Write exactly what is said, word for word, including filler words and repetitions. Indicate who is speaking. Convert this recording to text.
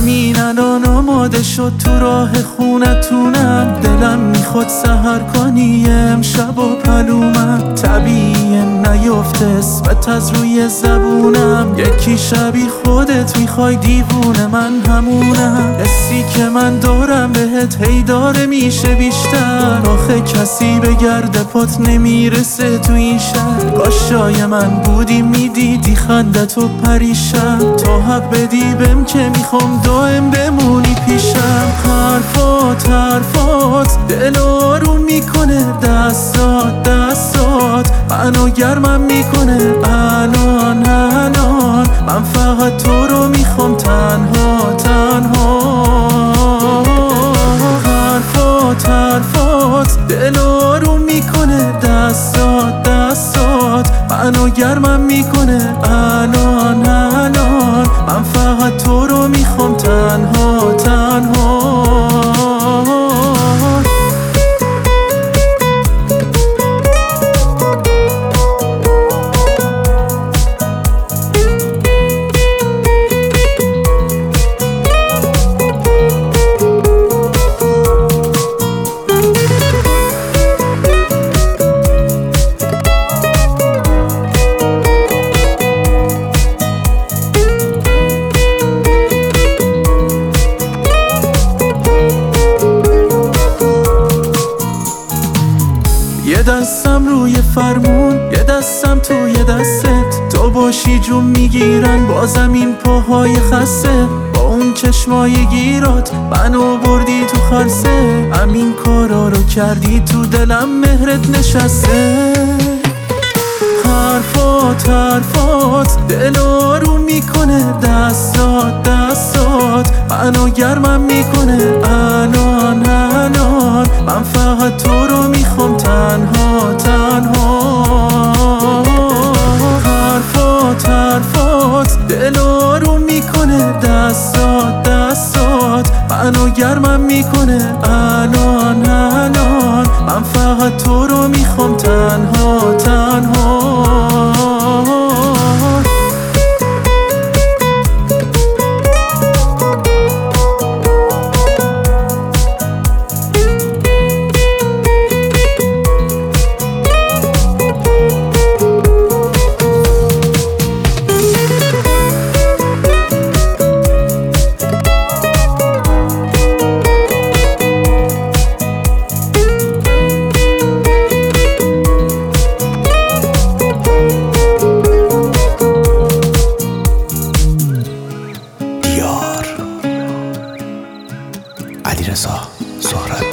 Speaker 1: همین الان آماده شد تو راه خونتونم. دلم میخواد سحر کنی امشب و پلومم. طبیعیه نیفته اسمت از روی زبونم. یکی شبی خودت میخوای دیوونه من همونم. حسی که من دارم بهت هی داره میشه بیشتر. آخه کسی به گرد پات نمیرسه تو این شهر. کاشای من بودی میدیدی خندتو پریشم. تا حق بدی بهم که میخوام دائم بمونی پیشم. حرفات حرفات دل آروم میکنه. دستات دستات منو گرمم میکنه. الان الان من فقط تو رو میخوام تنها تنها. حرفات حرفات دل آروم میکنه. دستات دستات منو گرمم میکنه. الان الان من فقط تو رو میخوام تنها تنها. یه دستم روی فرمون یه دستم توی دستت. تو باشی جون میگیرن بازم این پاهای خسته. با اون چشمای گیرات منو بردی تو خلسه. همین کارا رو کردی تو دلم مهرت نشسته. حرفات حرفات دل آروم میکنه. دستات دستات منو گرمم میکنه. الان الان من فقط تو رو میخوام تنها تنها. حرفات حرفات دل آروم میکنه. دستات دستات منو گرمم میکنه. الان الان من فقط تو رو میخوام تنها تنها.
Speaker 2: علیرضا سهراب.